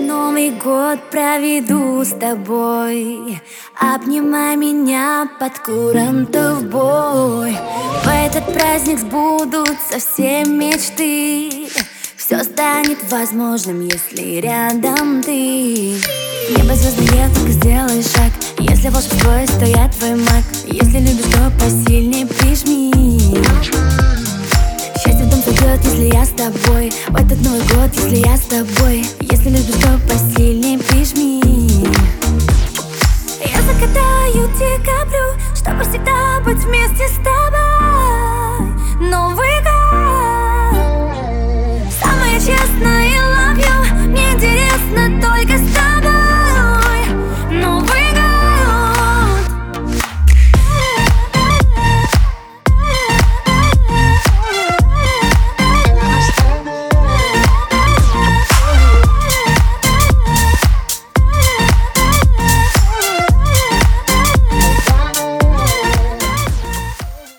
Новый год проведу с тобой. Обнимай меня под курантов бой. В этот праздник сбудутся все мечты. Все станет возможным, если рядом ты. Небо звездное, только сделай шаг. Если волшебство есть, то я твой маг. Если любишь, то посильней прижми. Счастье в дом зайдет, если я с тобой. В этот Новый год, если я с тобой. Если любишь, то посильней прижми. Я загадаю декабрю, чтобы всегда быть вместе с тобой.